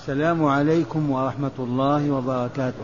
السلام عليكم ورحمة الله وبركاته.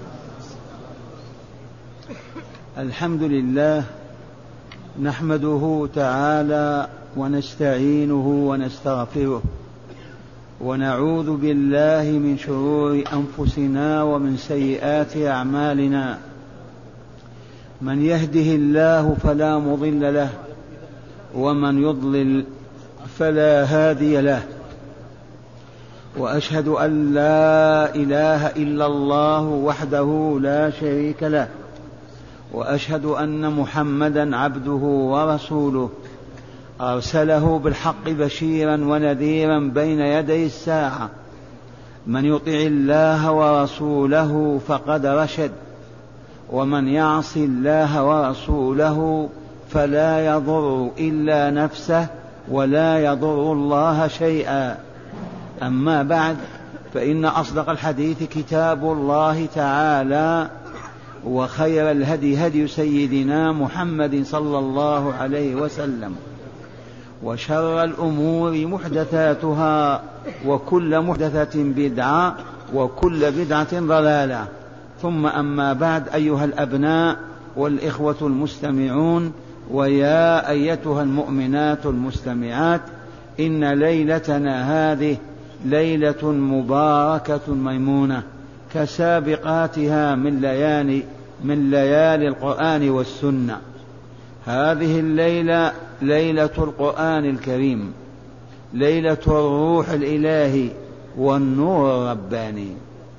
الحمد لله نحمده تعالى ونستعينه ونستغفره ونعوذ بالله من شرور أنفسنا ومن سيئات أعمالنا. من يهده الله فلا مضل له ومن يضلل فلا هادي له، وأشهد أن لا إله إلا الله وحده لا شريك له، وأشهد أن محمدا عبده ورسوله أرسله بالحق بشيرا ونذيرا بين يدي الساعة. من يطع الله ورسوله فقد رشد، ومن يعص الله ورسوله فلا يضر إلا نفسه ولا يضر الله شيئا. أما بعد، فإن أصدق الحديث كتاب الله تعالى، وخير الهدي هدي سيدنا محمد صلى الله عليه وسلم، وشر الأمور محدثاتها، وكل محدثة بدعة، وكل بدعة ضلالة. ثم أما بعد، أيها الأبناء والإخوة المستمعون، ويا أيتها المؤمنات المستمعات، إن ليلتنا هذه ليلة مباركة ميمونة كسابقاتها من ليالي القرآن والسنة. هذه الليلة ليلة القرآن الكريم، ليلة الروح الإلهي والنور الرباني.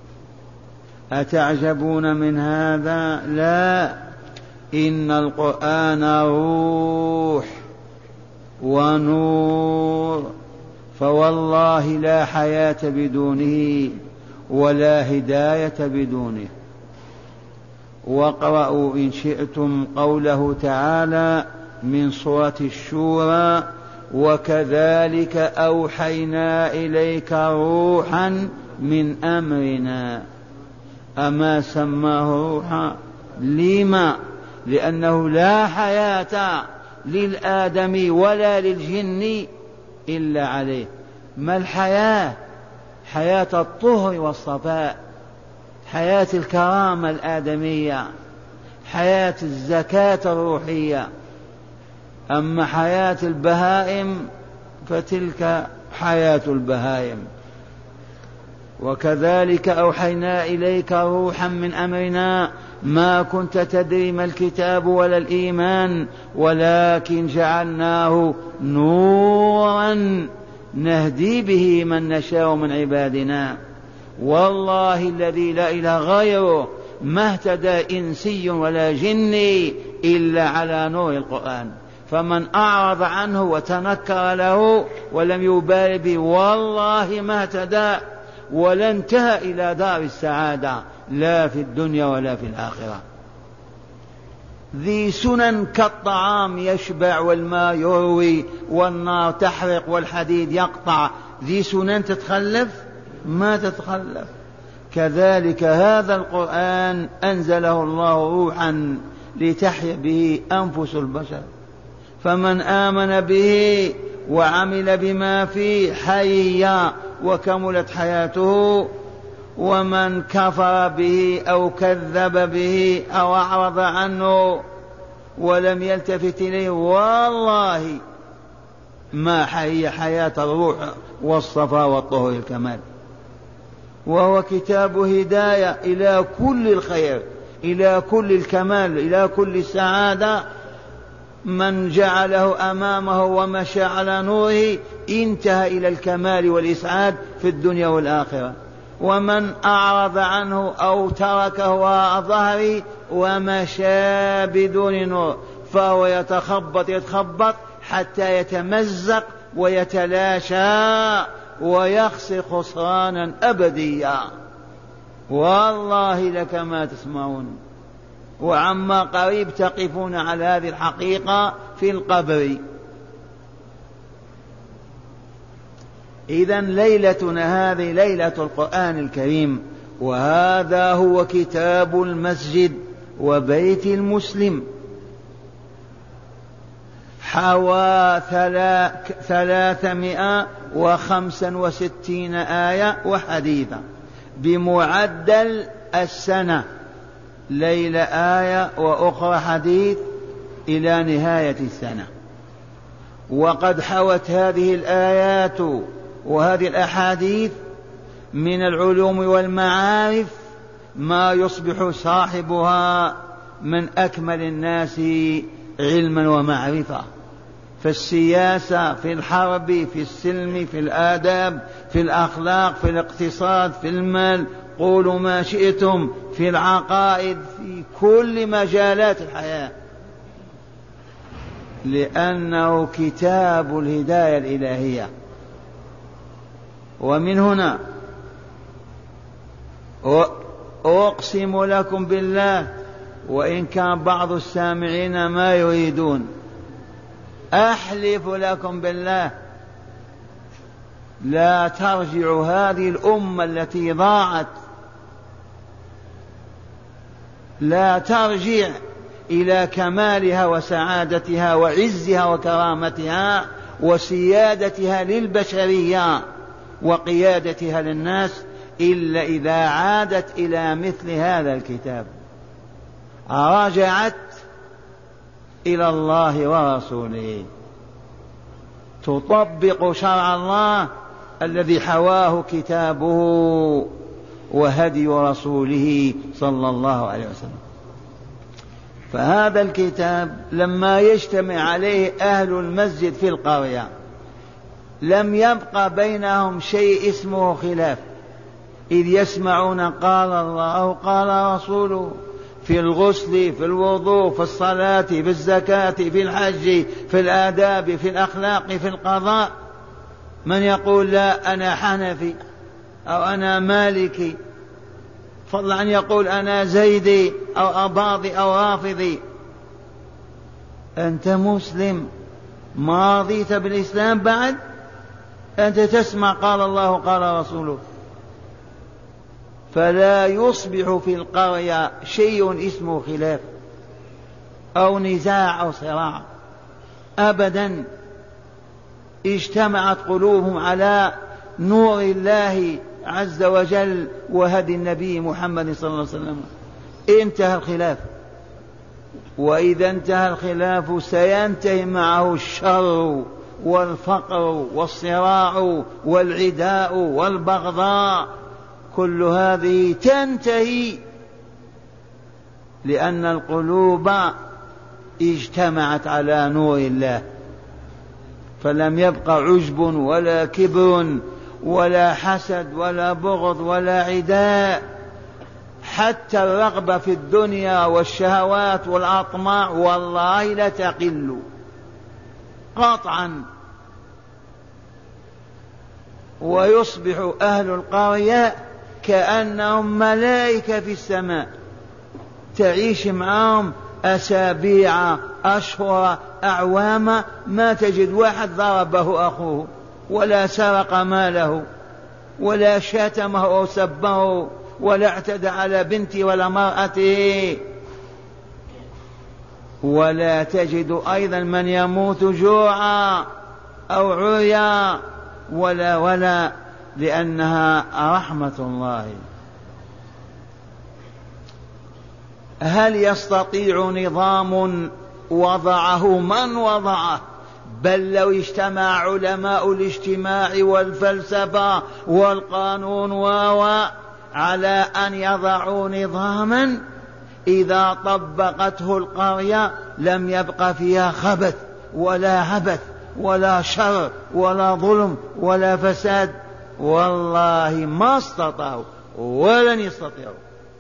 أتعجبون من هذا؟ لا، إن القرآن روح ونور، فوالله لا حياة بدونه ولا هداية بدونه. واقرأوا إن شئتم قوله تعالى من سورة الشورى: وكذلك أوحينا إليك روحا من أمرنا. أما سماه روحا؟ لما؟ لأنه لا حياة للآدم ولا للجن إلا عليه. ما الحياة؟ حياة الطهر والصفاء، حياة الكرامة الآدمية، حياة الزكاة الروحية. أما حياة البهائم فتلك حياة البهائم. وكذلك أوحينا إليك روحا من أمرنا ما كنت تدري ما الكتاب ولا الإيمان ولكن جعلناه نورا نهدي به من نشاء من عبادنا. والله الذي لا إله غيره ما اهتدى إنسي ولا جني إلا على نور القرآن. فمن أعرض عنه وتنكر له ولم يبال به والله ما اهتدى ولا انتهى إلى دار السعادة، لا في الدنيا ولا في الآخرة. ذي سنن كالطعام يشبع والماء يروي والنار تحرق والحديد يقطع. ذي سنن تتخلف؟ ما تتخلف. كذلك هذا القرآن أنزله الله روحا لتحيا به أنفس البشر، فمن آمن به وعمل بما فيه حيا وكملت حياته، ومن كفر به أو كذب به أو أعرض عنه ولم يلتفت إليه والله ما حي حياة الروح والصفا والطهر الكمال. وهو كتاب هداية إلى كل الخير، إلى كل الكمال، إلى كل السعادة. من جعله أمامه ومشى على نوره انتهى إلى الكمال والإسعاد في الدنيا والآخرة. ومن أعرض عنه أو تركه وراء ظهره ومشى بدون نور فهو يتخبط حتى يتمزق ويتلاشى ويخسر خسرانا أبديا. والله لك ما تسمعون، وعما قريب تقفون على هذه الحقيقة في القبر. إذن ليلتنا هذه ليلة القرآن الكريم، وهذا هو كتاب المسجد وبيت المسلم. حوى 365 آية وحديثا بمعدل السنة، ليلة آية وأخرى حديث إلى نهاية السنة. وقد حوت هذه الآيات وهذه الأحاديث من العلوم والمعارف ما يصبح صاحبها من أكمل الناس علما ومعرفة، في السياسة، في الحرب، في السلم، في الآداب، في الأخلاق، في الاقتصاد، في المال، قولوا ما شئتم، في العقائد، في كل مجالات الحياة، لأنه كتاب الهداية الإلهية. ومن هنا أقسم لكم بالله، وإن كان بعض السامعين ما يريدون، أحلف لكم بالله لا ترجع هذه الأمة التي ضاعت، لا ترجع إلى كمالها وسعادتها وعزها وكرامتها وسيادتها للبشرية وقيادتها للناس إلا إذا عادت إلى مثل هذا الكتاب، رجعت إلى الله ورسوله، تطبق شرع الله الذي حواه كتابه وهدي رسوله صلى الله عليه وسلم. فهذا الكتاب لما يجتمع عليه أهل المسجد في القرية لم يبقى بينهم شيء اسمه خلاف، إذ يسمعون قال الله قال رسوله في الغسل، في الوضوء، في الصلاة، في الزكاة، في الحج، في الآداب، في الأخلاق، في القضاء. من يقول لا أنا حنفي أو أنا مالكي، فضلا أن يقول أنا زيدي أو أباضي أو رافضي. أنت مسلم ما رضيت بالإسلام بعد، أنت تسمع قال الله قال رسوله. فلا يصبح في القرية شيء اسمه خلاف أو نزاع أو صراع أبدا، اجتمعت قلوبهم على نور الله عز وجل وهدي النبي محمد صلى الله عليه وسلم، انتهى الخلاف. وإذا انتهى الخلاف سينتهي معه الشر والفقر والصراع والعداء والبغضاء، كل هذه تنتهي لأن القلوب اجتمعت على نور الله، فلم يبق عجب ولا كبر ولا حسد ولا بغض ولا عداء. حتى الرغبة في الدنيا والشهوات والأطماع والله لا تقل قطعا. ويصبح أهل القرية كأنهم ملائكة في السماء، تعيش معهم أسابيع أشهر أعواما ما تجد واحد ضربه أخوه ولا سرق ماله ولا شتمه أو سبه ولا اعتدى على بنته ولا مرأته، ولا تجد أيضا من يموت جوعا أو عريا ولا لأنها رحمة الله. هل يستطيع نظام وضعه من وضعه؟ بل لو اجتمع علماء الاجتماع والفلسفة والقانون على أن يضعوا نظاما إذا طبقته القرية لم يبق فيها خبث ولا عبث ولا شر ولا ظلم ولا فساد، والله ما استطاعوا ولن يستطيعوا.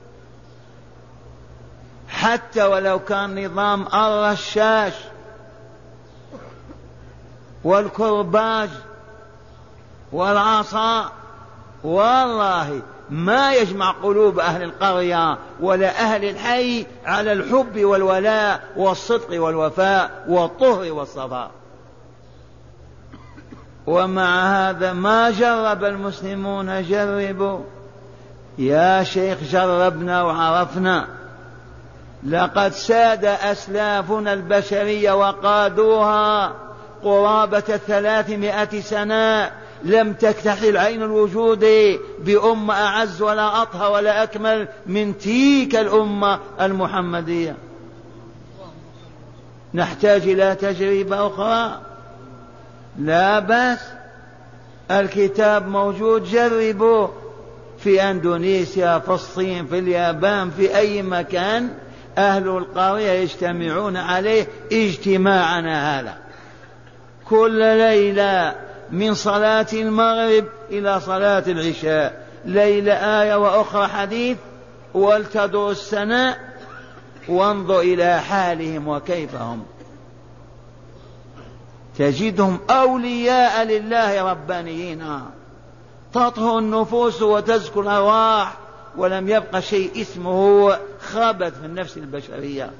حتى ولو كان نظام الرشاش والكرباج والعصا، والله ما يجمع قلوب أهل القرية ولا أهل الحي على الحب والولاء والصدق والوفاء والطهر والصفاء. ومع هذا ما جرب المسلمون، جربوا يا شيخ، جربنا وعرفنا. لقد ساد أسلافنا البشرية وقادوها قرابة 300 سنة، لم تكتحل عين الوجود بأمة أعز ولا أطهر ولا أكمل من تلك الأمة المحمدية. نحتاج إلى تجربة أخرى؟ لا بأس، الكتاب موجود، جربوا في أندونيسيا، في الصين، في اليابان، في أي مكان أهل القرية يجتمعون عليه اجتماعنا هذا كل ليلة من صلاة المغرب إلى صلاة العشاء، ليلة آية وأخرى حديث، ولتدر السنة وانظر إلى حالهم وكيف هم، تجدهم أولياء لله ربانيين، تطهر النفوس وتزكو الأرواح، ولم يبق شيء اسمه خبث في النفس البشرية.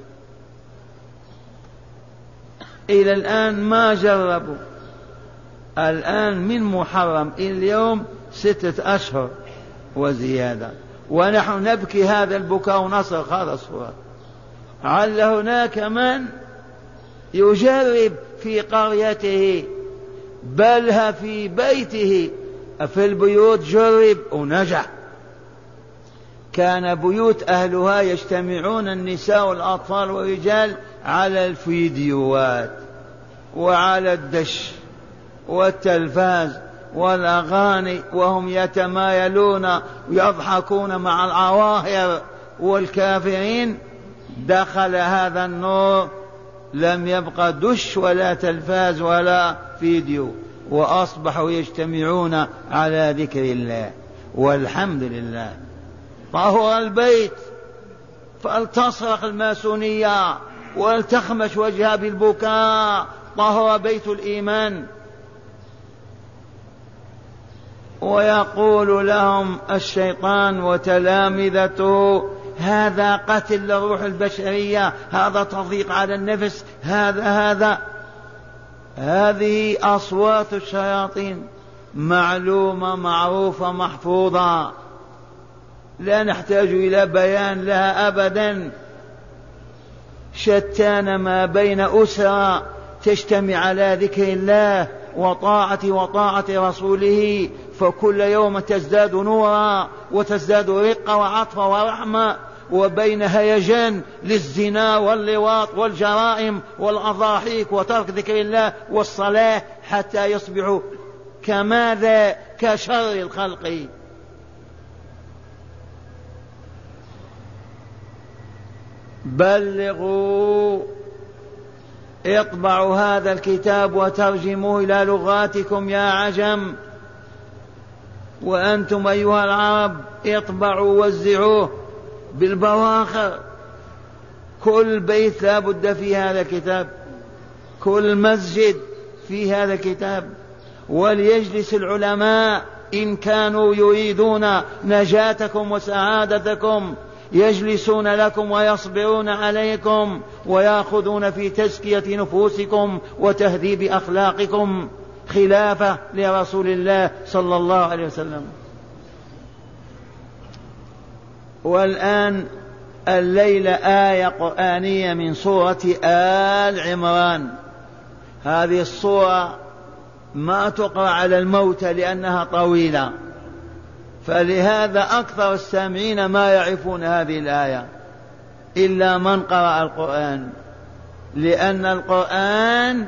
إلى الآن ما جربوا. الآن من محرم اليوم 6 أشهر وزيادة، ونحن نبكي هذا البكاء ونصر هذا الصورة. عل هناك من يجرب في قريته، بل في بيته، في البيوت جرب ونجح. كان بيوت أهلها يجتمعون النساء والأطفال والرجال على الفيديوهات وعلى الدش والتلفاز والأغاني، وهم يتمايلون ويضحكون مع العواهر والكافرين. دخل هذا النور، لم يبق دش ولا تلفاز ولا فيديو، وأصبحوا يجتمعون على ذكر الله والحمد لله. طهر البيت، فلتصرخ الماسونية ولتخمش وجهها بالبكاء، طهر بيت الإيمان. ويقول لهم الشيطان وتلامذته: هذا قتل للروح البشرية، هذا تضييق على النفس، هذه أصوات الشياطين معلومة معروفة محفوظة، لا نحتاج إلى بيان لها أبدا. شتان ما بين أسرة تجتمع على ذكر الله وطاعة رسوله، فكل يوم تزداد نورا وتزداد رقة وعطف ورحمة، وبين هيجان للزنا واللواط والجرائم والأضاحيك وترك ذكر الله والصلاة، حتى يصبحوا كماذا؟ كشر الخلق. بلغوا، اطبعوا هذا الكتاب وترجموه إلى لغاتكم يا عجم، وأنتم أيها العرب اطبعوا وزعوه بالبواخر. كل بيت لا بد في هذا الكتاب، كل مسجد في هذا الكتاب. وليجلس العلماء إن كانوا يريدون نجاتكم وسعادتكم، يجلسون لكم ويصبرون عليكم ويأخذون في تزكية نفوسكم وتهذيب أخلاقكم خلافة لرسول الله صلى الله عليه وسلم. والآن الليلة آية قرآنية من سورة آل عمران. هذه السورة ما تقرأ على الموتى لأنها طويلة، فلهذا أكثر السامعين ما يعرفون هذه الآية إلا من قرأ القرآن، لأن القرآن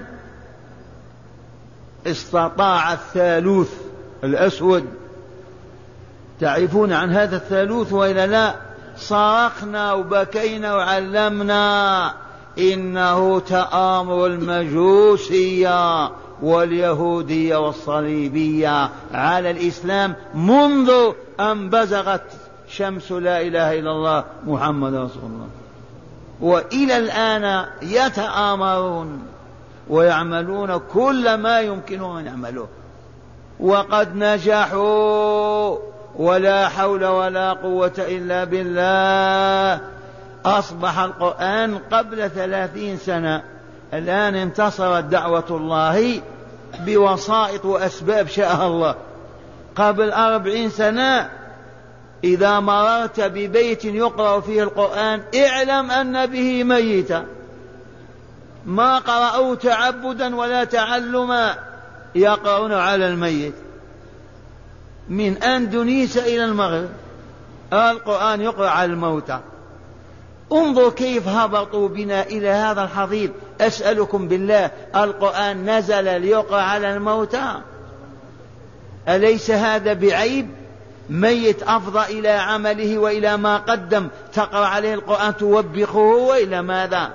استطاع الثالوث الأسود. تعرفون عن هذا الثالوث وإلا لا؟ صرخنا وبكينا وعلمنا إنه تآمر المجوسية واليهودية والصليبية على الإسلام منذ أن بزغت شمس لا إله إلا الله محمد رسول الله، وإلى الآن يتآمرون ويعملون كل ما يمكنهم أن يعملوه، وقد نجحوا ولا حول ولا قوة إلا بالله. أصبح القرآن قبل 30 سنة، الآن انتصرت دعوة الله بوسائط وأسباب شاء الله. قبل 40 سنة إذا مررت ببيت يقرأ فيه القرآن اعلم أن به ميتا، ما قرأوا تعبدا ولا تعلما، يقرؤون على الميت من أندونيسيا إلى المغرب، القرآن يقرأ على الموتى. انظر كيف هبطوا بنا إلى هذا الحضيض. أسألكم بالله، القرآن نزل ليقرأ على الموتى؟ أليس هذا بعيب؟ ميت أفضى إلى عمله وإلى ما قدم، تقرأ عليه القرآن توبخه وإلى ماذا؟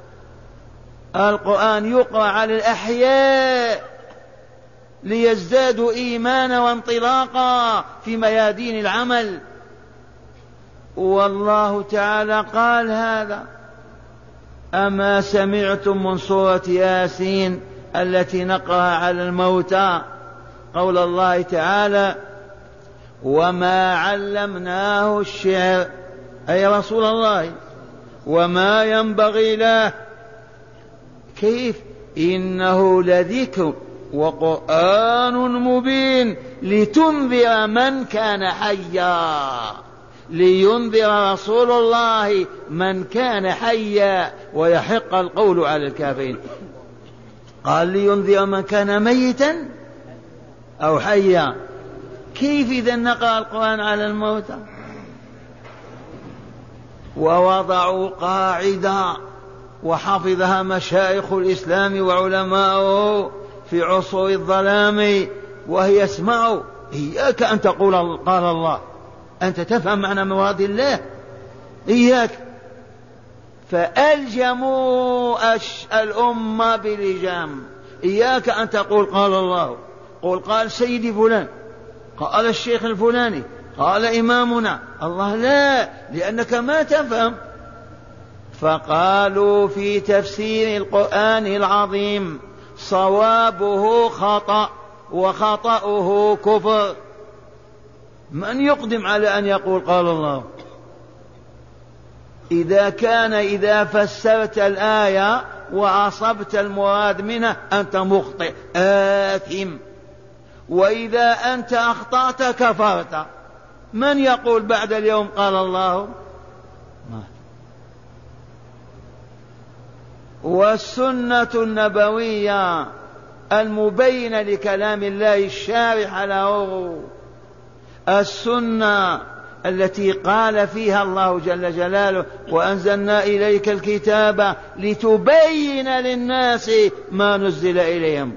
القرآن يقرأ على الأحياء ليزدادوا إيمانا وانطلاقا في ميادين العمل. والله تعالى قال هذا: أما سمعتم من سورة ياسين التي نقرأ على الموتى قول الله تعالى: وما علمناه الشعر، أي رسول الله، وما ينبغي له. كيف؟ إنه لذكر وقرآن مبين لتنذر من كان حيا، لينذر رسول الله من كان حيا ويحق القول على الكافرين. قال لينذر من كان ميتا أو حيا. كيف إذا نقرأ القرآن على الموتى؟ ووضعوا قاعدة وحفظها مشايخ الإسلام وعلماؤه في عصور الظلام، وهي: اسمعوا، إياك أن تقول قال الله، أنت تفهم معنى مراد الله، إياك. فألجموا الأمة بلجام: إياك أن تقول قال الله، قل قال سيدي فلان، قال الشيخ الفلاني، قال إمامنا. الله لا، لأنك ما تفهم. فقالوا في تفسير القرآن العظيم: صوابه خطأ وخطأه كفر. من يقدم على أن يقول قال الله؟ إذا فسرت الآية وأصبت المراد منها أنت مخطئ آثم، وإذا أنت أخطأت كفرت. من يقول بعد اليوم قال الله؟ ما. والسنة النبوية المبينة لكلام الله الشارح له، السنة التي قال فيها الله جل جلاله: وأنزلنا إليك الكتاب لتبين للناس ما نزل إليهم.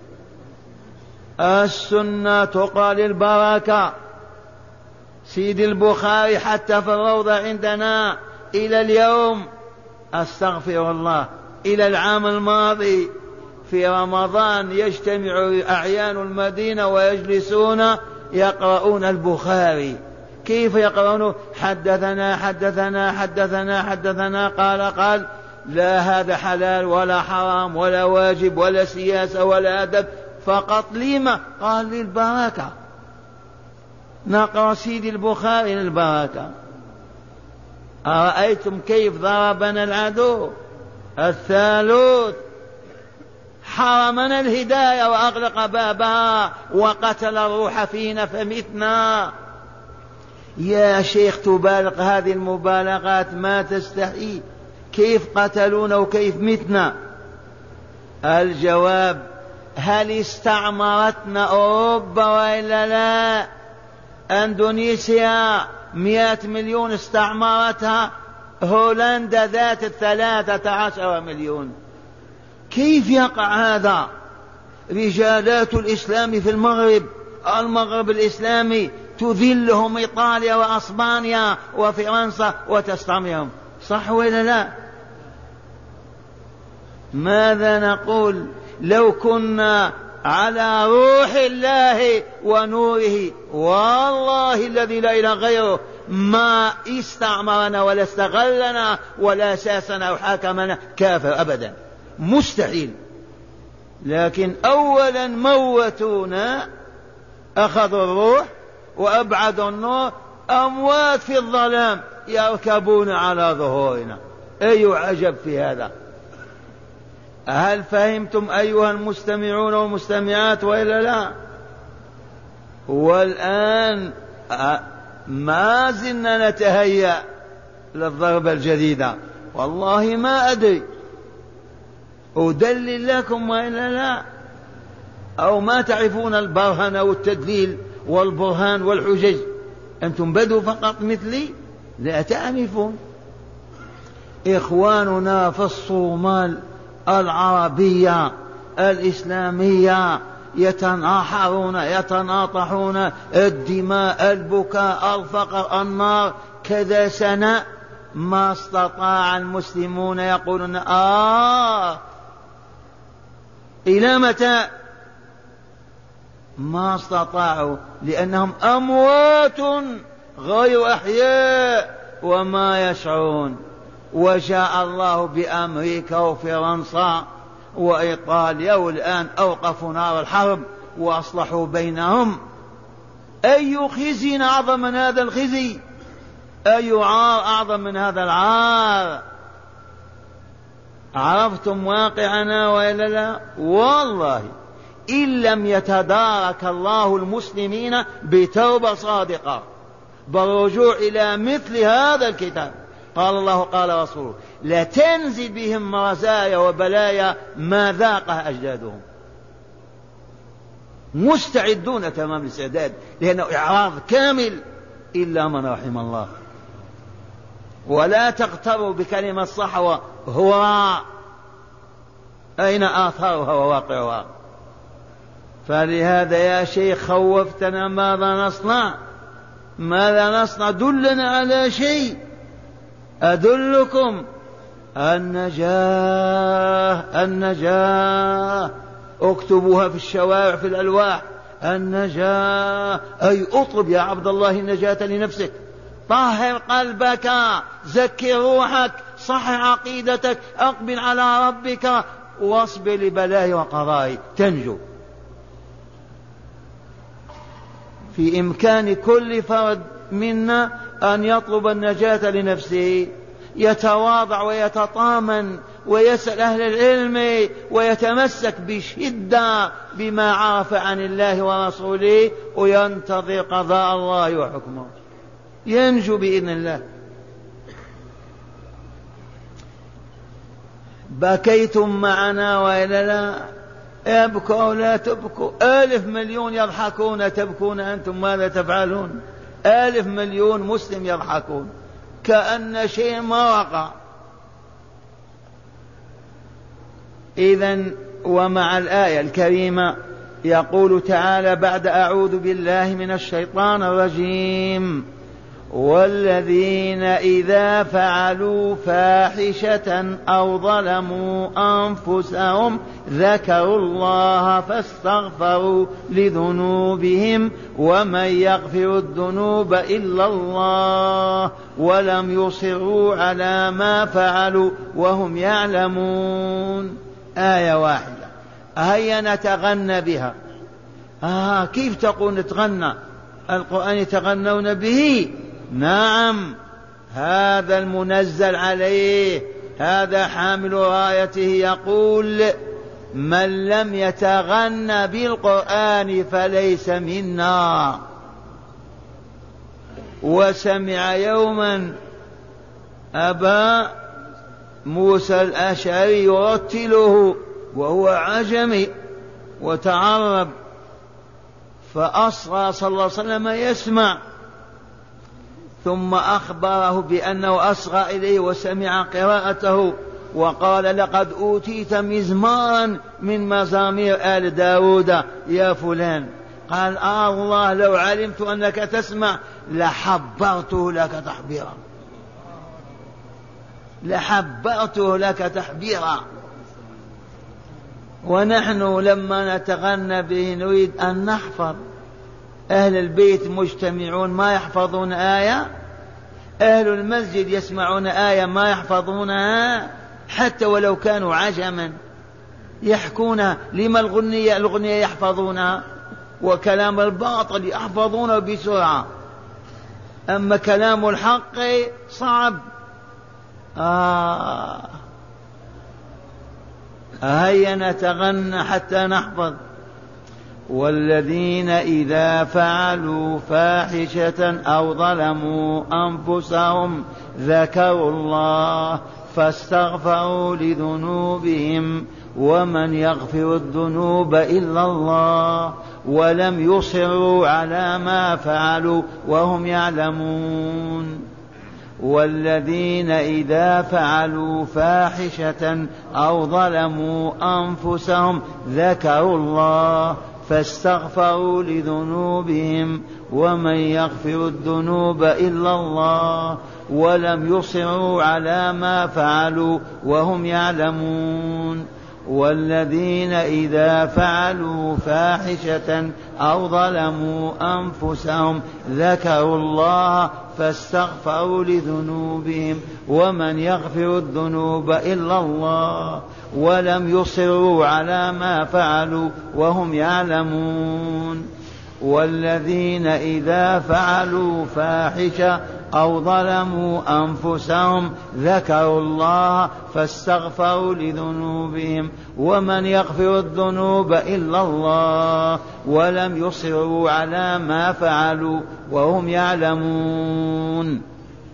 السنة تقال البركة. سيد البخاري حتى في الروضة عندنا إلى اليوم، أستغفر الله، إلى العام الماضي في رمضان يجتمع أعيان المدينة ويجلسون يقرؤون البخاري. كيف يقرؤون؟ حدثنا حدثنا حدثنا حدثنا قال لا هذا حلال ولا حرام ولا واجب ولا سياسة ولا أدب، فقط لما؟ قال للبركة. نقرأ سيد البخاري للبركة. أرأيتم كيف ضربنا العدو الثالوث؟ حرمنا الهداية وأغلق بابها وقتل الروح فينا فمتنا. يا شيخ تبالغ هذه المبالغات، ما تستحي. كيف قتلونا وكيف متنا؟ الجواب: هل استعمرتنا أوروبا وإلا لا؟ أندونيسيا 100 مليون استعمرتها، هولندا ذات 13 مليون. كيف يقع هذا؟ رجالات الإسلام في المغرب الإسلامي تذلهم إيطاليا وأسبانيا وفرنسا وتستعمرهم، صح ولا لا؟ ماذا نقول؟ لو كنا على روح الله ونوره والله الذي لا إله غيره ما استعمرنا ولا استغلنا ولا ساسنا أو حاكمنا كافر أبدا، مستحيل. لكن أولا موتونا، أخذوا الروح وأبعدوا النور، أموات في الظلام يركبون على ظهورنا. أي عجب في هذا؟ هل فهمتم أيها المستمعون والمستمعات وإلا لا؟ والآن ما زلنا نتهيأ للضربة الجديدة. والله ما أدري أدلل لكم وإلا لا، أو ما تعرفون البرهن والتدليل والبرهان والحجج، أنتم بدوا فقط مثلي لا تعرفون. إخواننا في الصومال العربية الإسلامية يتناحرون يتناطحون، الدماء، البكاء، الفقر، النار، كذا سنة ما استطاع المسلمون يقولون إلى متى؟ ما استطاعوا، لأنهم أموات غير أحياء وما يشعرون. وجاء الله بأمريكا وفرنسا وإيطاليا والآن أوقفوا نار الحرب وأصلحوا بينهم. أي خزي أعظم من هذا الخزي؟ أي عار أعظم من هذا العار؟ عرفتم واقعنا وإلا لا؟ والله إن لم يتدارك الله المسلمين بتوبة صادقة بالرجوع إلى مثل هذا الكتاب، قال الله قال رسوله، لتنزل بهم رزايا وبلايا ما ذاقها أجدادهم. مستعدون تمام الاستعداد، لأنه إعراض كامل إلا من رحم الله. ولا تغتروا بكلمة صحوة هو أين آثارها وواقعها؟ فلهذا يا شيخ خوفتنا، ماذا نصنع؟ ماذا نصنع؟ دلنا على شيء. أدلكم النجاة اكتبوها في الشوارع في الألواح، النجاة أي اطلب يا عبد الله النجاة لنفسك، طهر قلبك، زكي روحك، صحح عقيدتك، أقبل على ربك واصبر لبلاه وقضائه تنجو. في إمكان كل فرد منا أن يطلب النجاة لنفسه، يتواضع ويتطامن ويسأل أهل العلم ويتمسك بشدة بما عرف عن الله ورسوله وينتظر قضاء الله وحكمه، ينجو بإذن الله. بكيتم معنا وإلا لا؟ ابكوا أو لا تبكوا، 1,000 مليون يضحكون، تبكون أنتم ماذا تفعلون؟ 1,000 مليون مسلم يضحكون كأن شيء ما وقع. إذن ومع الآية الكريمة يقول تعالى بعد أعوذ بالله من الشيطان الرجيم: والذين إذا فعلوا فاحشة أو ظلموا أنفسهم ذكروا الله فاستغفروا لذنوبهم ومن يغفر الذنوب إلا الله ولم يصروا على ما فعلوا وهم يعلمون. آية واحدة هيا نتغنى بها. كيف تقول نتغنى؟ القرآن يتغنون به؟ نعم، هذا المنزل عليه، هذا حامل رايته يقول: من لم يتغنى بالقرآن فليس منا. وسمع يوما أبا موسى الأشعري يرتله وهو عجمي وتعرب، فأصغى صلى الله عليه وسلم يسمع، ثم أخبره بأنه أصغى إليه وسمع قراءته وقال: لقد أوتيت مزمارا من مزامير آل داود يا فلان. قال: الله لو علمت أنك تسمع لحبرته لك تحبيرا، لحبرته لك تحبيرا. ونحن لما نتغنى به نريد أن نحفظ. أهل البيت مجتمعون ما يحفظون آية، أهل المسجد يسمعون آية ما يحفظونها، حتى ولو كانوا عجما يحكونها. لما الغنية يحفظونها، وكلام الباطل يحفظونه بسرعة، أما كلام الحق صعب. هيا نتغنى حتى نحفظ. والذين إذا فعلوا فاحشة أو ظلموا أنفسهم ذكروا الله فاستغفروا لذنوبهم ومن يغفر الذنوب إلا الله ولم يصروا على ما فعلوا وهم يعلمون. والذين إذا فعلوا فاحشة أو ظلموا أنفسهم ذكروا الله فاستغفروا لذنوبهم ومن يغفر الذنوب إلا الله ولم يصروا على ما فعلوا وهم يعلمون. والذين إذا فعلوا فاحشة أو ظلموا أنفسهم ذكروا الله فاستغفروا لذنوبهم ومن يغفر الذنوب إلا الله ولم يصروا على ما فعلوا وهم يعلمون. والذين إذا فعلوا فاحشة أو ظلموا أنفسهم ذكروا الله فاستغفروا لذنوبهم ومن يغفر الذنوب إلا الله ولم يصروا على ما فعلوا وهم يعلمون.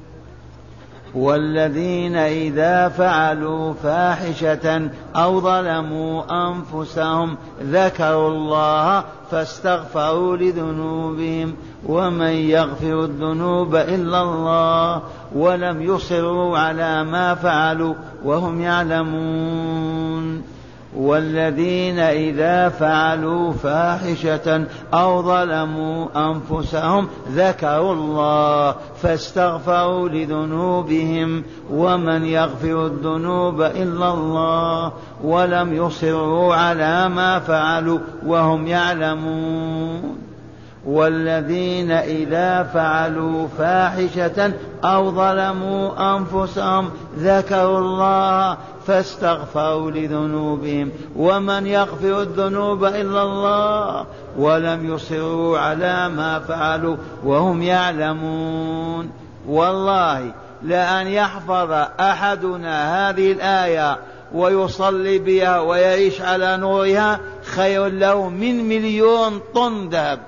والذين إذا فعلوا فاحشة أو ظلموا أنفسهم ذكروا الله فاستغفروا لذنوبهم ومن يغفر الذنوب إلا الله ولم يصروا على ما فعلوا وهم يعلمون. والذين إذا فعلوا فاحشة أو ظلموا أنفسهم ذكروا الله فاستغفروا لذنوبهم ومن يغفر الذنوب إلا الله ولم يصروا على ما فعلوا وهم يعلمون. والذين إذا فعلوا فاحشة أو ظلموا أنفسهم ذكروا الله فاستغفروا لذنوبهم ومن يغفر الذنوب إلا الله ولم يصروا على ما فعلوا وهم يعلمون. والله لأن يحفظ أحدنا هذه الآية ويصلي بها ويعيش على نورها خير له من 1,000,000 طن ذهب.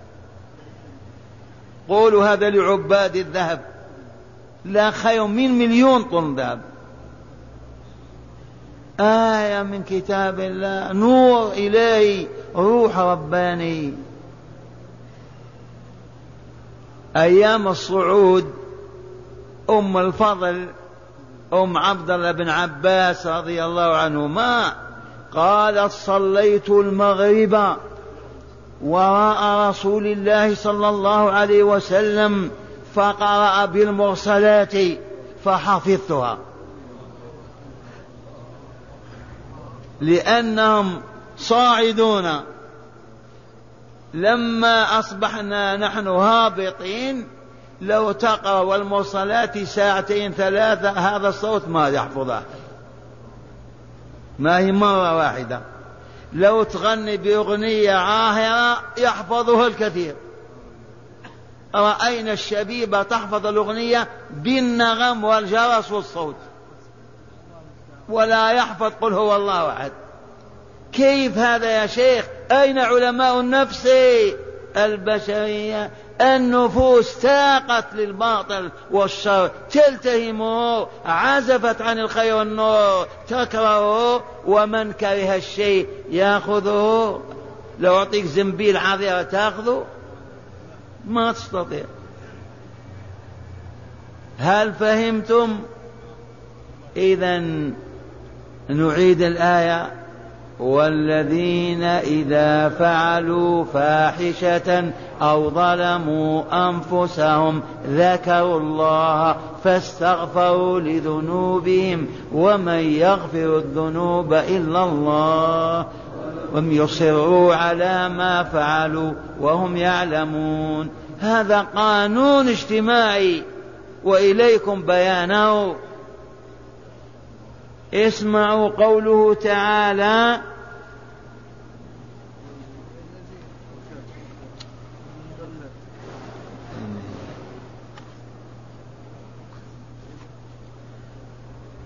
قولوا هذا لعباد الذهب، لا خير من 1,000,000 طن ذهب. آية من كتاب الله، نور إلهي، روح رباني. أيام الصعود أم الفضل أم عبد الله بن عباس رضي الله عنهما قالت صليت المغرب وراء رسول الله صلى الله عليه وسلم فقرأ بالمرسلات فحفظتها، لأنهم صاعدون. لما أصبحنا نحن هابطين لو تقرأ والمرسلات 2 3 هذا الصوت ما يحفظه، ما هي مرة واحدة. لو تغني بأغنية عاهرة يحفظها الكثير. رأينا الشبيبة تحفظ الأغنية بالنغم والجرس والصوت، ولا يحفظ قل هو الله أحد. كيف هذا يا شيخ؟ أين علماء النفس البشرية؟ النفوس تاقت للباطل والشر، تلتهمه، عزفت عن الخير والنور، تكرهه. ومن كره الشيء يأخذه. لو أعطيك زنبيل عذرة تأخذه؟ ما تستطيع. هل فهمتم؟ إذن نعيد الآية: والذين إذا فعلوا فاحشة أو ظلموا أنفسهم ذكروا الله فاستغفروا لذنوبهم ومن يغفر الذنوب إلا الله ولم يصروا على ما فعلوا وهم يعلمون. هذا قانون اجتماعي وإليكم بيانه. اسمعوا قوله تعالى: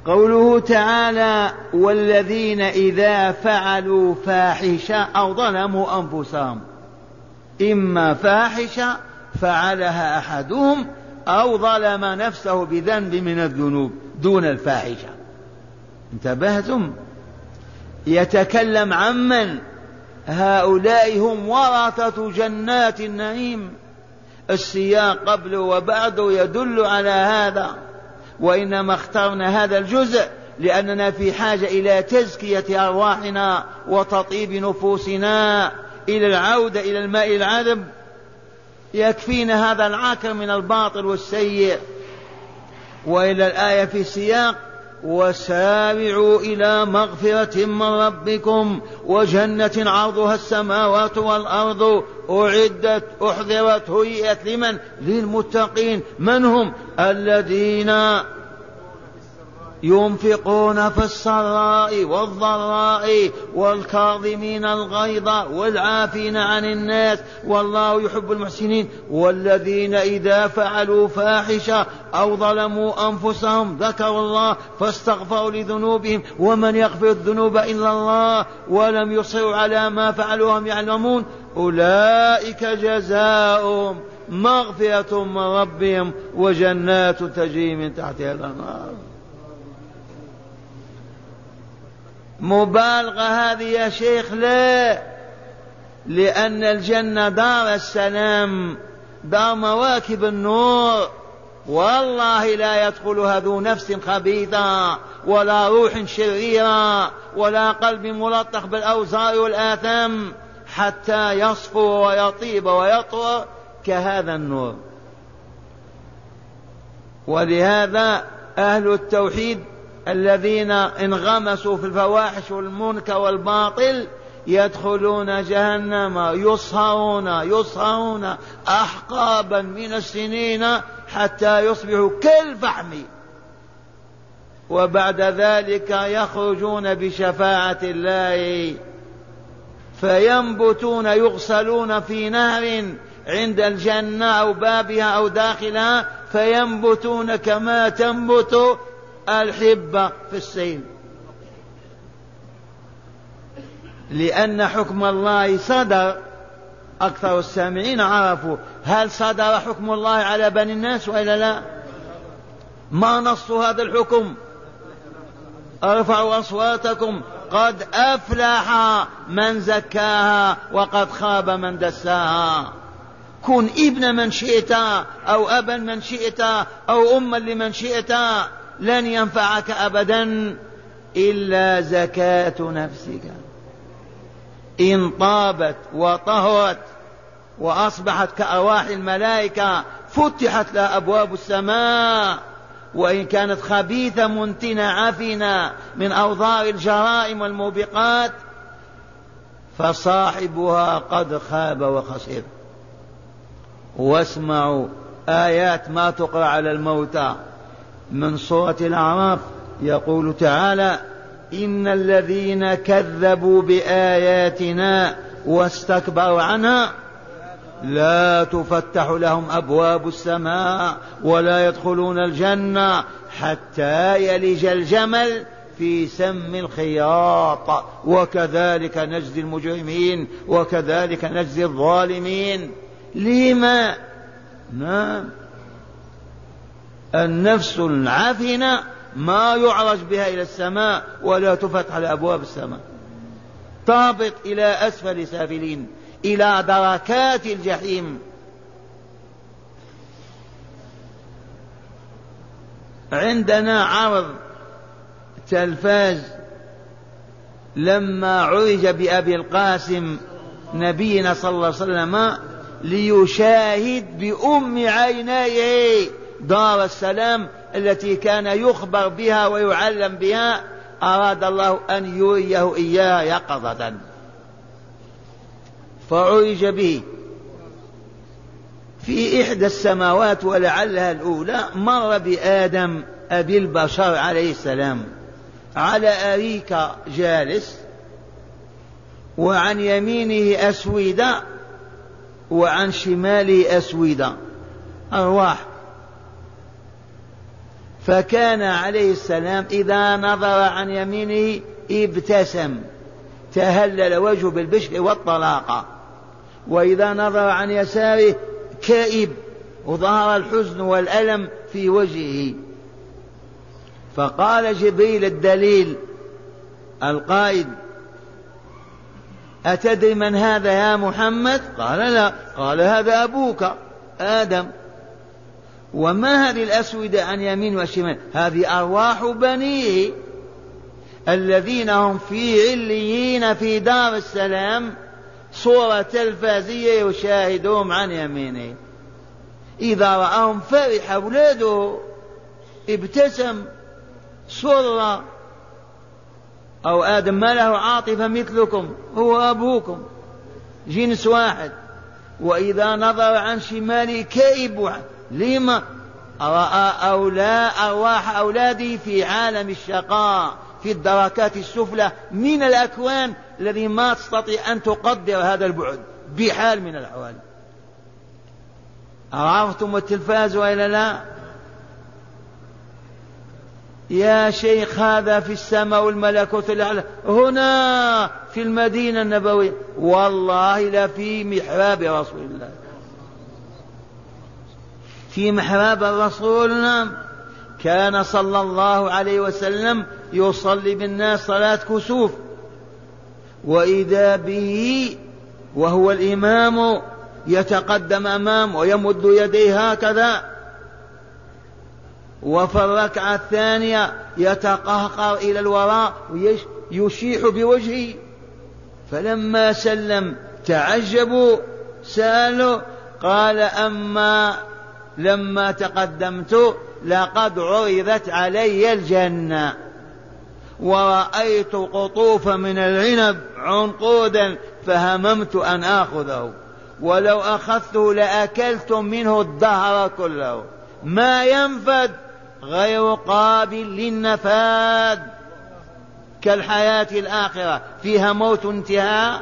قوله تعالى والذين إذا فعلوا فاحشة أو ظلموا أنفسهم، إما فاحشة فعلها أحدهم أو ظلم نفسه بذنب من الذنوب دون الفاحشة. انتبهتم؟ يتكلم عمن هؤلاء هم ورثة جنات النعيم. السياق قبله وبعده يدل على هذا، وإنما اخترنا هذا الجزء لأننا في حاجة إلى تزكية أرواحنا وتطيب نفوسنا، إلى العودة إلى الماء العذب. يكفينا هذا العكر من الباطل والسيء. وإلى الآية في سياق وسارعوا إلى مغفرة من ربكم وجنة عرضها السماوات والأرض أعدت أحضرت هيئت لمن؟ للمتقين. من هم؟ الذين ينفقون في السراء والضراء والكاظمين الغيظ والعافين عن الناس والله يحب المحسنين. والذين إذا فعلوا فاحشة أو ظلموا أنفسهم ذكروا الله فاستغفروا لذنوبهم ومن يغفر الذنوب إلا الله ولم يصروا على ما فعلوا وهم يعلمون أولئك جزاؤهم مغفرة من ربهم وجنات تجري من تحتها الأنهار. مبالغة هذه يا شيخ؟ لا، لأن الجنة دار السلام، دار مواكب النور، والله لا يدخلها ذو نفس خبيثة ولا روح شريرة ولا قلب ملطخ بالأوزار والآثام حتى يصفو ويطيب ويطهر كهذا النور. ولهذا أهل التوحيد الذين انغمسوا في الفواحش والمنكر والباطل يدخلون جهنم يصهرون أحقابا من السنين حتى يصبحوا كالفحم، وبعد ذلك يخرجون بشفاعة الله فينبتون يغسلون في نهر عند الجنة أو بابها أو داخلها فينبتون كما تنبت الحبة في السيل، لأن حكم الله صدر. أكثر السامعين عرفوا. هل صدر حكم الله على بني الناس وإلا لا؟ ما نص هذا الحكم؟ ارفعوا أصواتكم قد أفلح من زكاها وقد خاب من دساها. كن ابن من شئت أو أبا من شئت أو أما لمن شئت، لن ينفعك أبدا إلا زكاة نفسك. إن طابت وطهرت وأصبحت كأرواح الملائكة فتحت لها أبواب السماء، وإن كانت خبيثة منتنة عفنة من أوضار الجرائم والموبقات فصاحبها قد خاب وخسر. واسمعوا آيات ما تقرأ على الموتى من سورة الأعراف. يقول تعالى إن الذين كذبوا بآياتنا واستكبروا عنها لا تفتح لهم أبواب السماء ولا يدخلون الجنة حتى يلج الجمل في سم الخياط وكذلك نجزي المجرمين وكذلك نجزي الظالمين. لما؟ نعم، النفس العفنة ما يعرج بها إلى السماء ولا تفتح لأبواب السماء، تهبط إلى أسفل سافلين إلى دركات الجحيم. عندنا عرض تلفاز لما عرج بأبي القاسم نبينا صلى الله عليه وسلم ليشاهد بأم عينيه دار السلام التي كان يخبر بها ويعلم بها، أراد الله أن يريه إياها يقظة فعرج به في إحدى السماوات ولعلها الأولى. مر بآدم أبي البشر عليه السلام على أريكة جالس، وعن يمينه أسودة وعن شماله أسودة أرواح. فكان عليه السلام إذا نظر عن يمينه ابتسم تهلل وجهه بالبشر والطلاقة، وإذا نظر عن يساره كئب وظهر الحزن والألم في وجهه. فقال جبريل الدليل القائد: أتدري من هذا يا محمد؟ قال: لا. قال: هذا أبوك آدم. وما هذه الأسودة عن يمين وشمال؟ هذه أرواح بنيه الذين هم في عليين في دار السلام، صورة تلفازية يشاهدهم عن يمينه. إذا رأهم فرح أولاده، ابتسم، سر. أو آدم ما له عاطفة مثلكم، هو أبوكم جنس واحد. وإذا نظر عن شماله كئب. لما؟ رأى أرواح أولاده في عالم الشقاء، في الدركات السفلى من الأكوان الذي ما تستطيع أن تقدر هذا البعد بحال من الأحوال. عرفتم التلفاز وإلا لا؟ يا شيخ هذا في السماء والملكوت الأعلى، هنا في المدينة النبوية، والله لا في محراب رسول الله، في محراب الرسول. كان صلى الله عليه وسلم يصلي بالناس صلاة كسوف، وإذا به وهو الإمام يتقدم أمامه ويمد يديه هكذا، وفي الركعة الثانية يتقهقر إلى الوراء ويشيح بوجهه. فلما سلم تعجبوا، سألوا، قال: أما لما تقدمت لقد عرضت علي الجنة ورأيت قطوفا من العنب عنقودا فهممت أن آخذه، ولو أخذته لأكلت منه الدهر كله، ما ينفد غير قابل للنفاد، كالحياة الآخرة فيها موت انتهاء.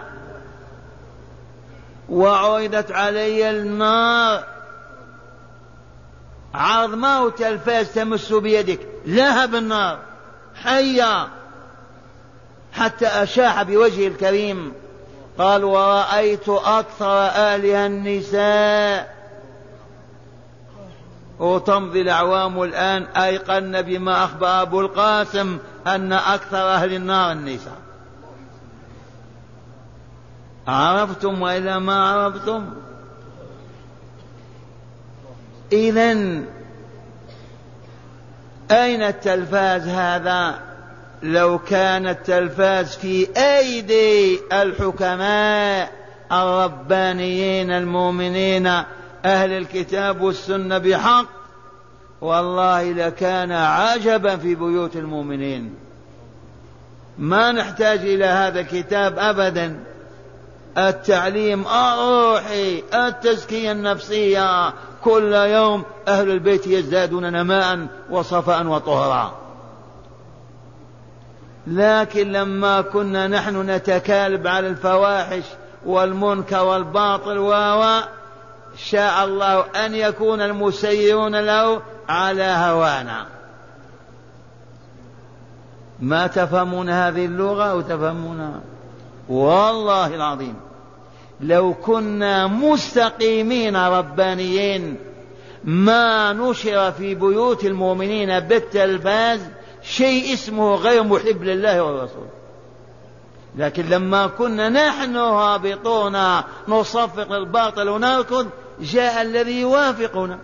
وعرضت علي النار، عرض ما هو تلفاز تمس بيدك، لهب النار حية حتى أشاح بوجه الكريم. قال: ورأيت أكثر أهلها النساء. وتمضي الأعوام الآن أيقن بما أخبر أبو القاسم أن أكثر أهل النار النساء. عرفتم وإلا ما عرفتم؟ إذن أين التلفاز هذا؟ لو كان التلفاز في أيدي الحكماء الربانيين المؤمنين أهل الكتاب والسنة بحق، والله لكان عجبا في بيوت المؤمنين. ما نحتاج إلى هذا الكتاب أبدا. التعليم الروحي، التزكية النفسية، كل يوم أهل البيت يزدادون نماء وصفاء وطهرا. لكن لما كنا نحن نتكالب على الفواحش والمنكر والباطل شاء الله أن يكون المسيرون له على هوانا. ما تفهمون هذه اللغة أو تفهمونها؟ والله العظيم لو كنا مستقيمين ربانيين ما نشر في بيوت المؤمنين بالتلفاز شيء اسمه غير محب لله والرسول. لكن لما كنا نحن هابطون نصفق الباطل ونركض جاء الذي يوافقنا.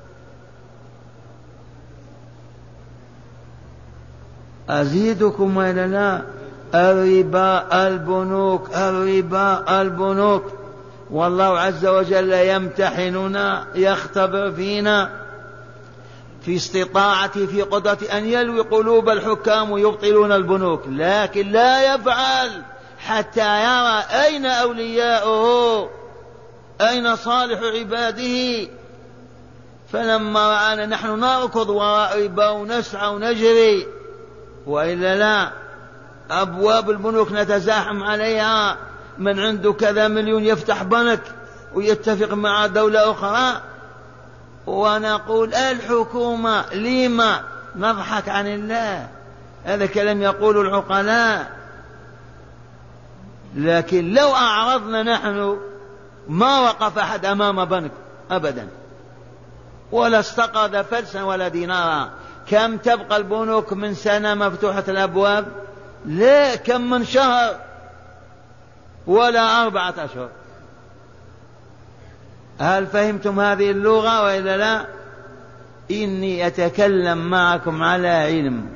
أزيدكم وإلا لا؟ الربا، البنوك، الربا، البنوك. والله عز وجل يمتحننا، يختبر فينا في استطاعته في قدرته أن يلوي قلوب الحكام ويبطلون البنوك، لكن لا يفعل حتى يرى أين أولياؤه، أين صالح عباده. فلما رآنا نحن نركض وراء ربا ونسعى ونجري، وإلا لا أبواب البنوك نتزاحم عليها، من عنده كذا مليون يفتح بنك ويتفق مع دولة أخرى، ونقول الحكومة لما نضحك عن الله. هذا كلام يقول العقلاء. لكن لو أعرضنا نحن ما وقف أحد أمام بنك أبدا، ولا استقرض فلسا ولا دينارا. كم تبقى البنوك من سنة مفتوحة الأبواب؟ لا، كم من شهر ولا 4 أشهر. هل فهمتم هذه اللغة وإلا لا؟ إني أتكلم معكم على علم،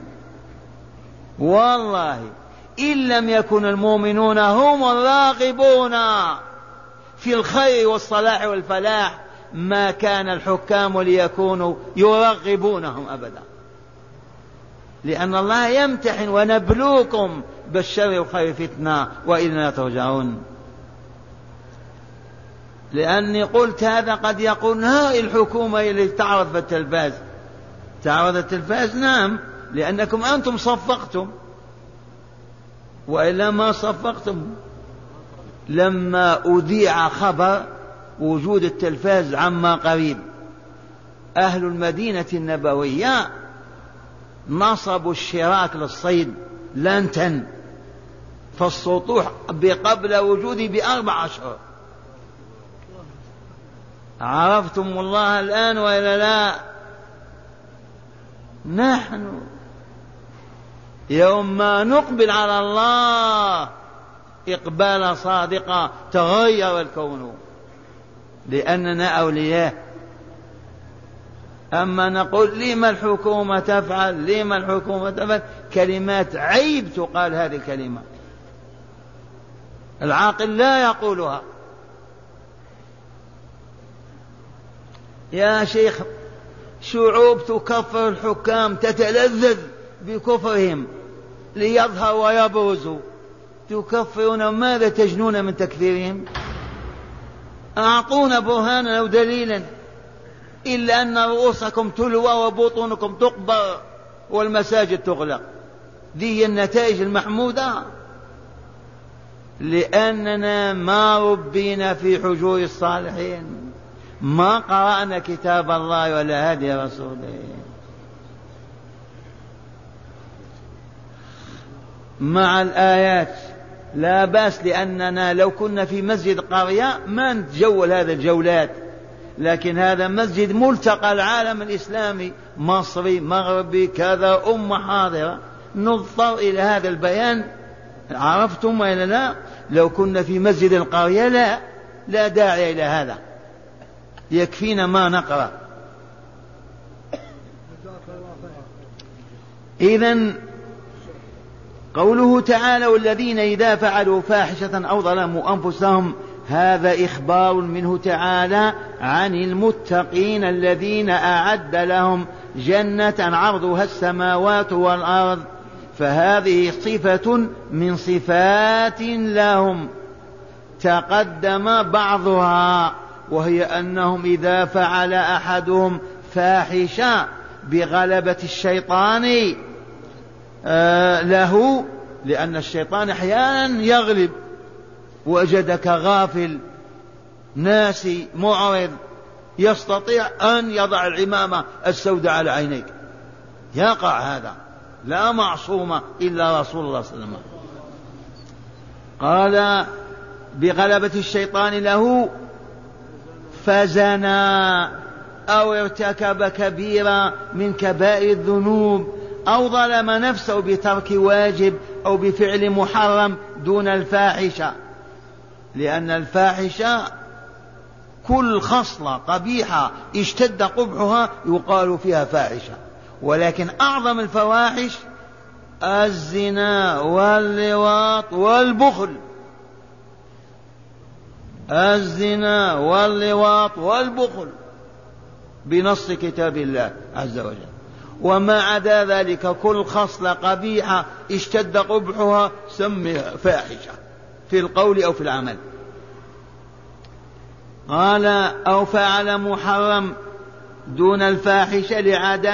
والله إن لم يكن المؤمنون هم الراغبون في الخير والصلاح والفلاح ما كان الحكام ليكونوا يرغبونهم أبدا، لأن الله يمتحن ونبلوكم بالشر والخير فتنة وإلينا ترجعون. لأني قلت هذا قد يقول هاي الحكومة اللي تعرض في التلفاز. تعرض التلفاز؟ نعم، لأنكم أنتم صفقتم، وإلا ما صفقتم. لما أذيع خبر وجود التلفاز عما قريب، أهل المدينة النبوية نصبوا الشراك للصيد لانتن في السطوح قبل وجوده ب4 أشهر. عرفتم الله الآن وإلا لا؟ نحن يوم ما نقبل على الله إقبال صادقا تغير الكون، لأننا أولياء. أما نقول لما الحكومة تفعل، لما الحكومة تفعل، كلمات عيب تقال هذه الكلمة، العاقل لا يقولها. يا شيخ، شعوب تكفر الحكام، تتلذذ بكفرهم ليظهر ويبرزوا. تكفرون، ماذا تجنون من تكفيرهم؟ أعطونا برهانا أو دليلا، إلا أن رؤوسكم تلوى وبطونكم تقبر والمساجد تغلق. ذي النتائج المحمودة، لأننا ما ربينا في حجور الصالحين، ما قرأنا كتاب الله ولا هدي رسوله. مع الآيات لا بأس، لأننا لو كنا في مسجد قرية ما نتجول هذا الجولات، لكن هذا مسجد ملتقى العالم الإسلامي، مصري مغربي كذا، حاضرة، نضطر إلى هذا البيان. عرفتم وإلا لا؟ لو كنا في مسجد القرية لا داعي إلى هذا، يكفينا ما نقرأ. إذن قوله تعالى والذين إذا فعلوا فاحشة أو ظلموا أنفسهم، هذا إخبار منه تعالى عن المتقين الذين أعد لهم جنة عرضها السماوات والأرض، فهذه صفة من صفات لهم تقدم بعضها، وهي أنهم إذا فعل أحدهم فاحشة بغلبة الشيطان له، لأن الشيطان أحيانا يغلب، وجدك غافل ناسي معرض، يستطيع أن يضع العمامة السوداء على عينيك، يقع هذا، لا معصوم إلا رسول الله صلى الله عليه وسلم. قال بغلبة الشيطان له فزنا أو ارتكب كبيرة من كبائر الذنوب أو ظلم نفسه بترك واجب أو بفعل محرم دون الفاحشة، لأن الفاحشة كل خصلة قبيحة اشتد قبحها يقال فيها فاحشة، ولكن أعظم الفواحش الزنا واللواط والبخل. الزنا واللواط والبخل بنص كتاب الله عز وجل. وما عدا ذلك كل خصلة قبيحة اشتد قبحها سميها فاحشة في القول أو في العمل. قال أو فعل محرم دون الفاحشة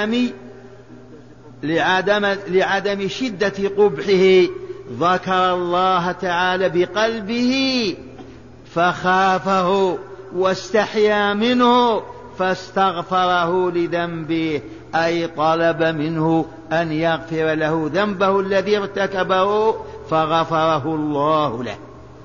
لعدم شدة قبحه، ذكر الله تعالى بقلبه فخافه واستحيا منه فاستغفره لذنبه، أي طلب منه أن يغفر له ذنبه الذي ارتكبه فغفره الله له،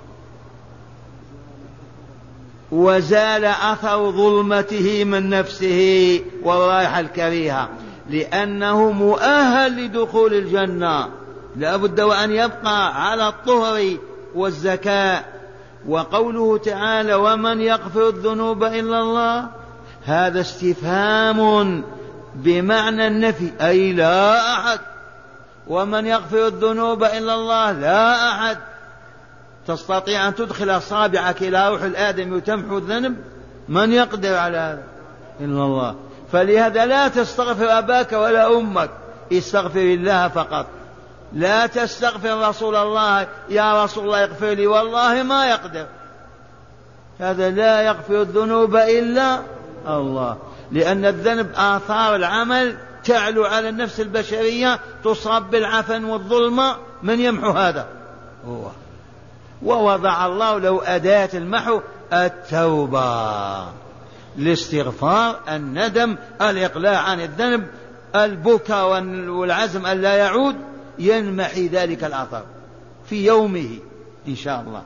وزال أثر ظلمته من نفسه والرائحة الكريهة، لأنه مؤهل لدخول الجنة، لا بد وأن يبقى على الطهر والزكاة. وقوله تعالى ومن يغفر الذنوب إلا الله، هذا استفهام بمعنى النفي، أي لا أحد. ومن يغفر الذنوب إلا الله، لا أحد تستطيع أن تدخل أصابعك إلى روح الآدم وتمحو الذنب، من يقدر على هذا إلا الله. فلهذا لا تستغفر أباك ولا أمك، استغفر الله فقط. لا تستغفر رسول الله، يا رسول الله اغفر لي، والله ما يقدر، هذا لا يغفر الذنوب إلا الله، لأن الذنب آثار العمل تعلو على النفس البشرية، تصاب بالعفن والظلم، من يمحو هذا هو. ووضع الله له أداة المحو، التوبة، الاستغفار، الندم، الإقلاع عن الذنب، البكاء والعزم أن لا يعود، ينمحي ذلك الأثر في يومه إن شاء الله.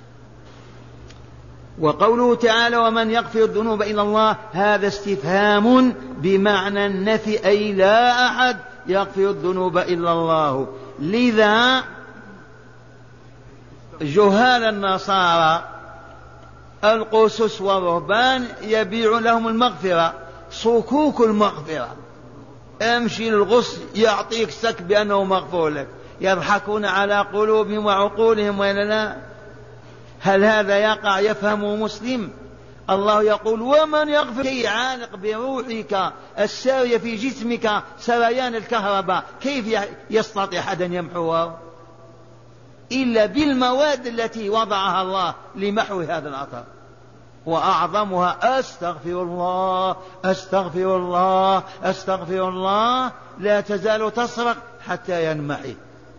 وقوله تعالى ومن يغفر الذنوب إلا الله، هذا استفهام بمعنى النفي، أي لا أحد يغفر الذنوب إلا الله. لذا جهال النصارى القسس والرهبان يبيع لهم المغفرة، صكوك المغفرة، امشي للغصن يعطيك سك بأنه مغفور لك، يضحكون على قلوبهم وعقولهم وإلا لا؟ هل هذا يقع يفهمه مسلم؟ الله يقول ومن يغفر، كي يعانق بروحك السارية في جسمك سريان الكهرباء، كيف يستطيع أحد أن يمحوها إلا بالمواد التي وضعها الله لمحو هذا الأثر، وأعظمها أستغفر الله أستغفر الله أستغفر الله، لا تزال تصرخ حتى ينمحي.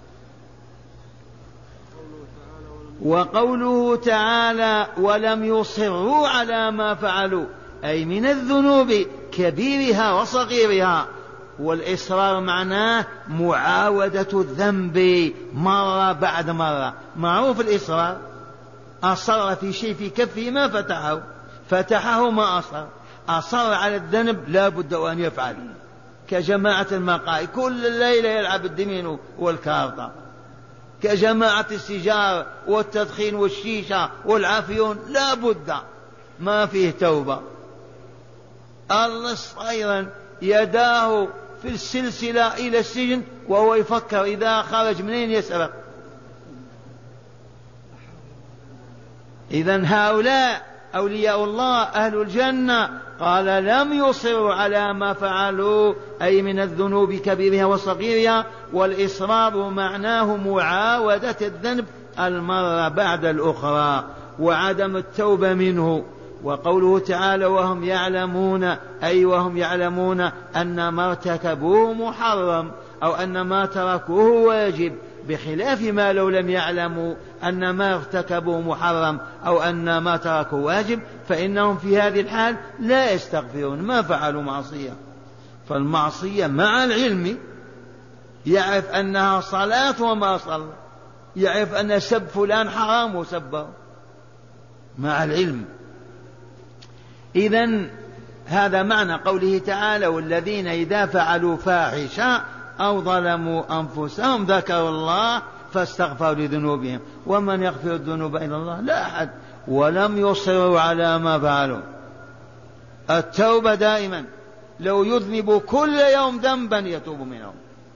وقوله تعالى ولم يصروا على ما فعلوا، أي من الذنوب كبيرها وصغيرها، والإصرار معناه معاودة الذنب مرة بعد مرة. معروف الإصرار، أصر في شيء في كفه ما فتحه ما أصر على الذنب لا بد أن يفعل، كجماعة المقاهي كل الليلة يلعب الدمين والكارطة، كجماعة السجار والتدخين والشيشة والعافيون، لا بد ما فيه توبة. اللص أيضا يداه في السلسلة إلى السجن وهو يفكر إذا خرج منين يسرق. إذن هؤلاء أولياء الله أهل الجنة، قال لم يصروا على ما فعلوا، أي من الذنوب كبيرها وصغيرها، والإصرار معناه معاودة الذنب المرة بعد الأخرى وعدم التوبة منه. وقوله تعالى وهم يعلمون، أي وهم يعلمون أن ما ارتكبوه محرم أو أن ما تركوه واجب، بخلاف ما لو لم يعلموا أن ما ارتكبوا محرم أو أن ما تركوا واجب، فإنهم في هذه الحال لا يستغفرون، ما فعلوا معصية. فالمعصية مع العلم يعرف أنها صلاة وما صلى، يعرف أن سب فلان حرام وسبه مع العلم. إذن هذا معنى قوله تعالى والذين إذا فعلوا فاحشة أو ظلموا أنفسهم ذكروا الله فاستغفروا لذنوبهم. ومن يغفر الذنوب إلا الله؟ لا أحد. ولم يصروا على ما فعلوا. التوبة دائما، لو يذنب كل يوم ذنبا يتوب منه.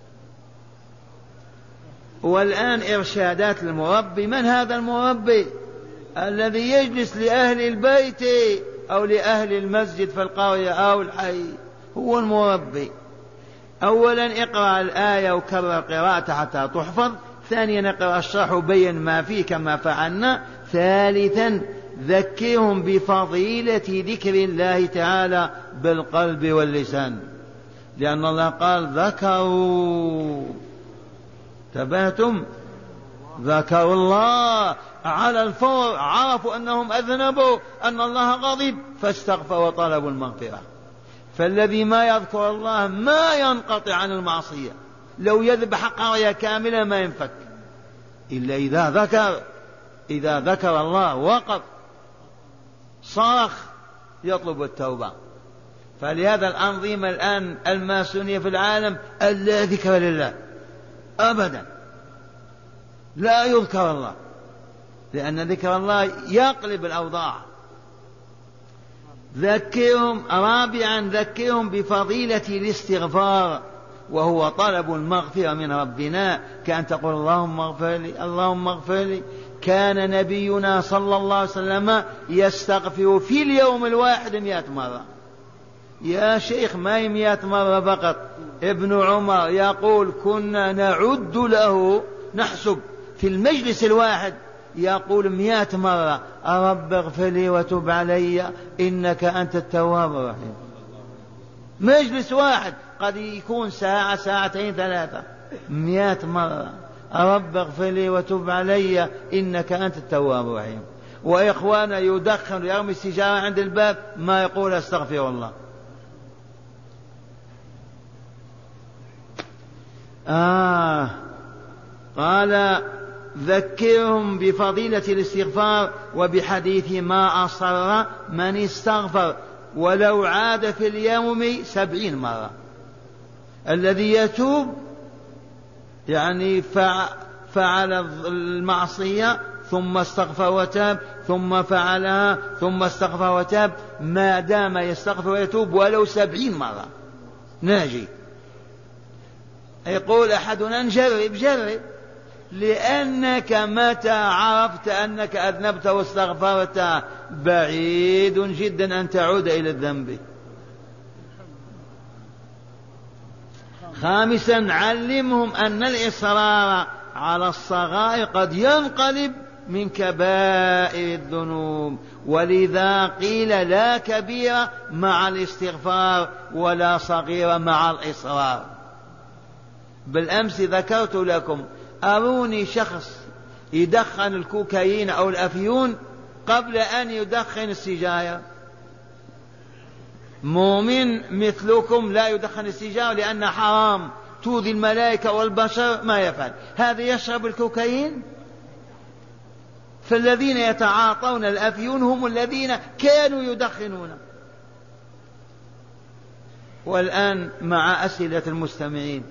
والآن إرشادات المربي. من هذا المربي؟ الذي يجلس لأهل البيت أو لأهل المسجد في القرية أو الحي، هو المربي. أولا اقرأ الآية وكرر قراءتها حتى تحفظ. ثانيا اقرأ الشرح وبين ما فيه كما فعلنا. ثالثا ذكرهم بفضيلة ذكر الله تعالى بالقلب واللسان، لأن الله قال ذكروا، تبهتم، ذكروا الله على الفور عرفوا أنهم أذنبوا، أن الله غضب، فاستغفروا وطلبوا المغفرة. فالذي ما يذكر الله ما ينقطع عن المعصية، لو يذبح قرية كاملة ما ينفك إلا إذا ذكر الله وقف صرخ يطلب التوبة. فلهذا الأنظمة الآن الماسونية في العالم لا ذكر لله أبدا، لا يذكر الله، لأن ذكر الله يقلب الأوضاع. رابعا ذكرهم بفضيلة الاستغفار، وهو طلب المغفرة من ربنا، كأن تقول اللهم اغفر لي اللهم اغفر لي. كان نبينا صلى الله عليه وسلم يستغفر في اليوم الواحد 100 مرة. يا شيخ ما هي 100 مرة فقط. ابن عمر يقول كنا نعد له، نحسب في المجلس الواحد يقول 100 مرة رب اغفر لي وتب علي إنك أنت التواب الرحيم. مجلس واحد قد يكون ساعة ساعتين ثلاثة، 100 مرة رب اغفر لي وتب علي إنك أنت التواب الرحيم. وإخوانا يدخن يرمي السجارة عند الباب ما يقول استغفر الله. قال ذكرهم بفضيلة الاستغفار وبحديث ما أصر من استغفر ولو عاد في اليوم 70 مرة. الذي يتوب يعني فعل المعصية ثم استغفر وتاب، ثم فعلها ثم استغفر وتاب، ما دام يستغفر ويتوب ولو 70 مرة ناجي. يقول أحدنا جرب، لأنك متى عرفت أنك أذنبت واستغفرت بعيد جدا أن تعود إلى الذنب. خامسا علمهم أن الإصرار على الصغائر قد ينقلب من كبائر الذنوب، ولذا قيل لا كبيرة مع الاستغفار ولا صغيرة مع الإصرار. بالأمس ذكرت لكم أروني شخص يدخن الكوكايين أو الأفيون قبل أن يدخن السجاير. مؤمن مثلكم لا يدخن السجاير لأنها حرام تؤذي الملائكة والبشر، ما يفعل. هذا يشرب الكوكايين. فالذين يتعاطون الأفيون هم الذين كانوا يدخنون. والآن مع أسئلة المستمعين.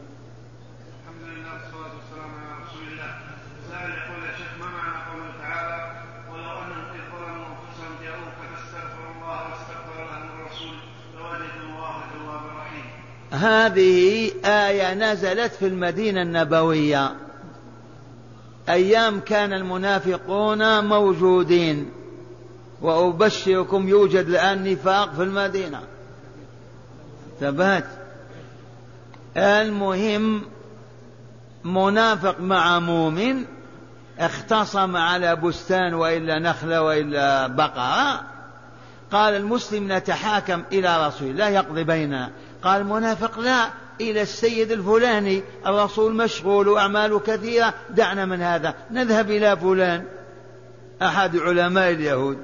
هذه آية نزلت في المدينة النبوية أيام كان المنافقون موجودين، وأبشركم يوجد الآن نفاق في المدينة ثبات. المهم منافق مع مؤمن اختصم على بستان وإلا نخلة وإلا بقرة. قال المسلم نتحاكم إلى رسول الله يقضي بيننا. قال المنافق لا، إلى السيد الفلاني، الرسول مشغول وأعماله كثيرة، دعنا من هذا نذهب إلى فلان أحد علماء اليهود.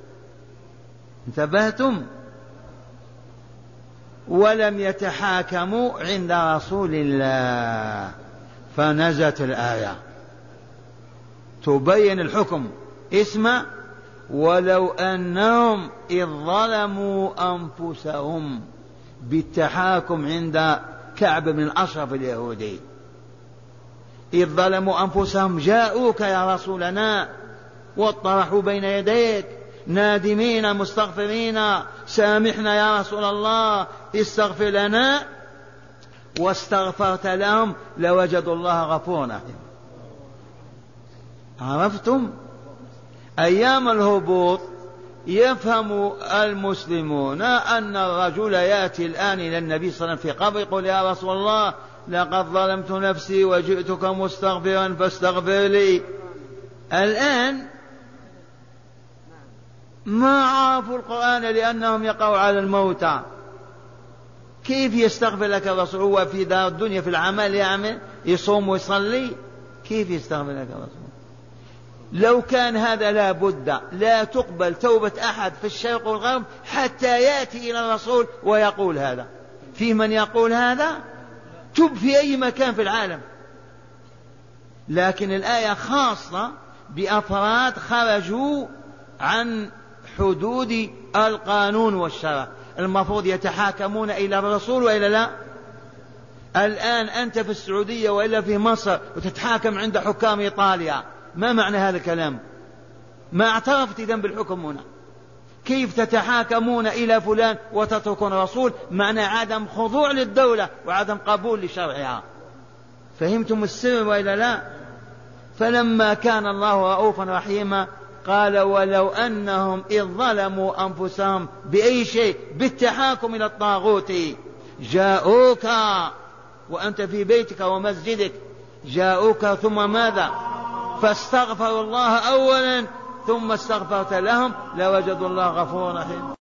انتبهتم؟ ولم يتحاكموا عند رسول الله، فنزلت الآية تبين الحكم. اسمع: ولو أنهم إذ ظلموا أنفسهم، بالتحاكم عند كعب بن الأشرف اليهودي. إذ ظلموا أنفسهم جاءوك يا رسولنا واطرحوا بين يديك نادمين مستغفرين، سامحنا يا رسول الله استغفر لنا، واستغفرت لهم لوجدوا الله غفورا. عرفتم؟ أيام الهبوط يفهم المسلمون أن الرجل يأتي الآن إلى النبي صلى الله عليه وسلم في قبر يقول يا رسول الله لقد ظلمت نفسي وجئتك مستغفرا فاستغفر لي. الآن ما عرفوا القرآن لأنهم يقعوا على الموتى. كيف يستغفر لك الرسول؟ هو في دار الدنيا في العمل يعمل يصوم ويصلي، كيف يستغفر لك الرسول؟ لو كان هذا لا بد لا تقبل توبة أحد في الشرق والغرب حتى يأتي إلى الرسول ويقول هذا. في من يقول هذا؟ تب في أي مكان في العالم. لكن الآية خاصة بأفراد خرجوا عن حدود القانون والشرع، المفروض يتحاكمون إلى الرسول وإلا لا؟ الآن أنت في السعودية وإلا في مصر وتتحاكم عند حكام إيطاليا، ما معنى هذا الكلام؟ ما اعترفت إذن بالحكم هنا. كيف تتحاكمون إلى فلان وتتركون الرسول؟ معنى عدم خضوع للدولة وعدم قبول لشرعها. فهمتم السر وإلا لا؟ فلما كان الله رؤوفا رحيما قال ولو أنهم إذ ظلموا أنفسهم بأي شيء؟ بالتحاكم إلى الطاغوت جاءوك وأنت في بيتك ومسجدك، جاءوك ثم ماذا؟ فاستغفروا الله أولا ثم استغفرت لهم لوجدوا الله غفورا رحيما.